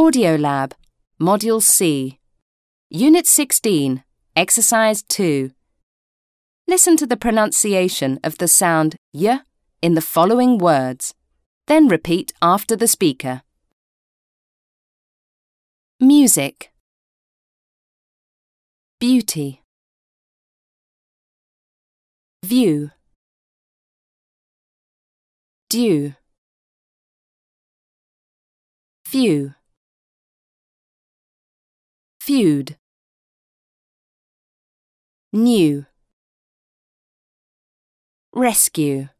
Audiolab, Module C, Unit 16, Exercise 2. Listen to the pronunciation of the sound y in the following words, then repeat after the speaker. Music, beauty, view, due, few, feud, new, rescue.